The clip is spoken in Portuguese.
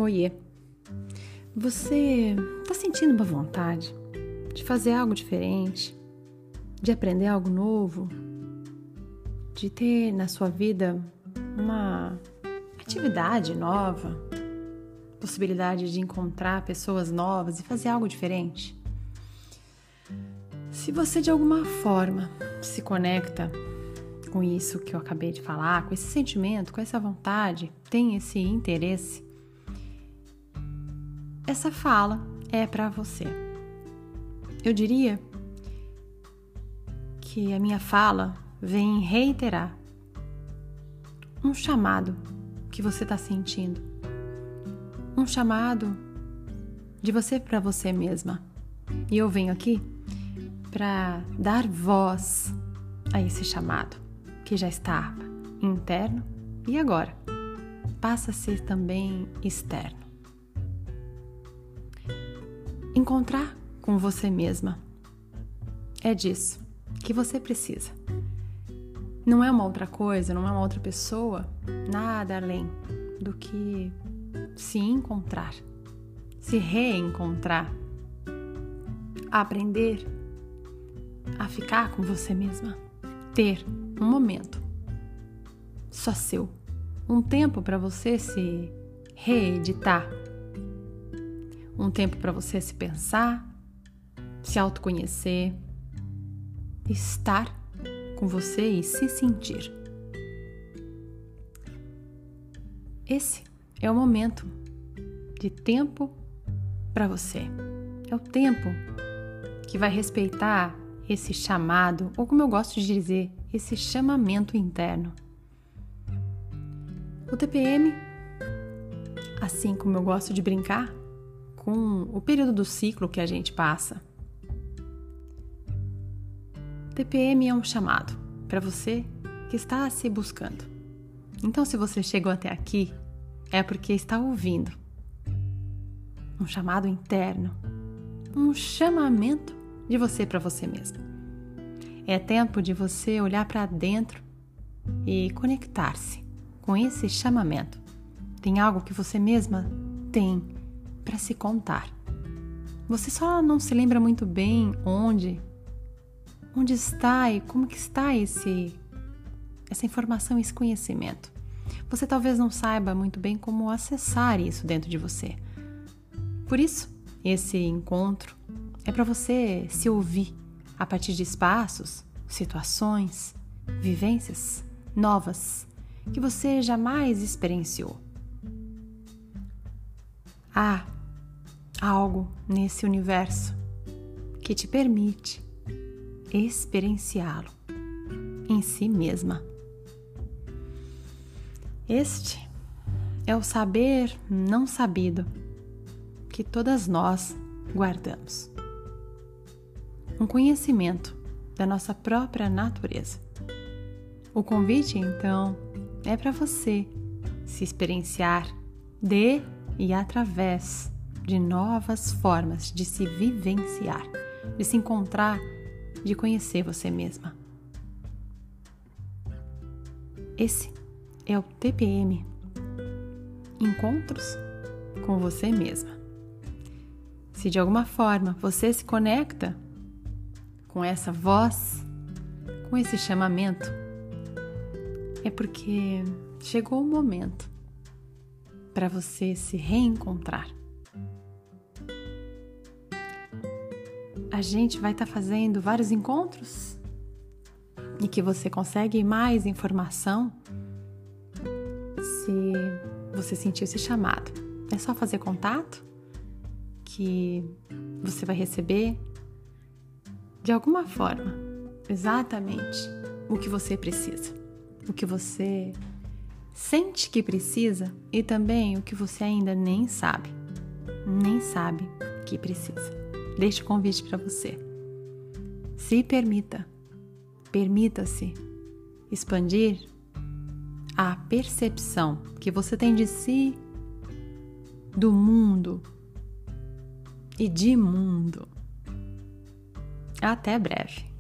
Oiê, você está sentindo uma vontade de fazer algo diferente, de aprender algo novo, de ter na sua vida uma atividade nova, possibilidade de encontrar pessoas novas e fazer algo diferente? Se você de alguma forma se conecta com isso que eu acabei de falar, com esse sentimento, com essa vontade, tem esse interesse, essa fala é para você. Eu diria que a minha fala vem reiterar um chamado que você está sentindo, um chamado de você para você mesma. E eu venho aqui para dar voz a esse chamado que já estava interno e agora passa a ser também externo. Encontrar com você mesma é disso que você precisa. Não é uma outra coisa, não é uma outra pessoa, nada além do que se encontrar, se reencontrar, aprender a ficar com você mesma, ter um momento só seu, um tempo para você se reeditar, um tempo para você se pensar, se autoconhecer, estar com você e se sentir. Esse é o momento de tempo para você. É o tempo que vai respeitar esse chamado, ou como eu gosto de dizer, esse chamamento interno. O TPM, assim como eu gosto de brincar com o período do ciclo que a gente passa, TPM é um chamado para você que está se buscando. Então, se você chegou até aqui, é porque está ouvindo um chamado interno, um chamamento de você para você mesma. É tempo de você olhar para dentro e conectar-se com esse chamamento. Tem algo que você mesma tem para se contar. Você só não se lembra muito bem onde está e como que está essa informação, esse conhecimento. Você talvez não saiba muito bem como acessar isso dentro de você. Por isso, esse encontro é para você se ouvir a partir de espaços, situações, vivências novas que você jamais experienciou. Há algo nesse universo que te permite experienciá-lo em si mesma. Este é o saber não sabido que todas nós guardamos. Um conhecimento da nossa própria natureza. O convite, então, é para você se experienciar de e através de novas formas de se vivenciar, de se encontrar, de conhecer você mesma. Esse é o TPM, Encontros com você mesma. Se de alguma forma você se conecta com essa voz, com esse chamamento, é porque chegou o momento para você se reencontrar. A gente vai estar fazendo vários encontros e que você consegue mais informação se você sentir esse chamado. É só fazer contato que você vai receber de alguma forma exatamente o que você precisa, o que você sente que precisa e também o que você ainda nem sabe que precisa. Deixo o convite para você. Se permita-se expandir a percepção que você tem de si, do mundo e de mundo. Até breve.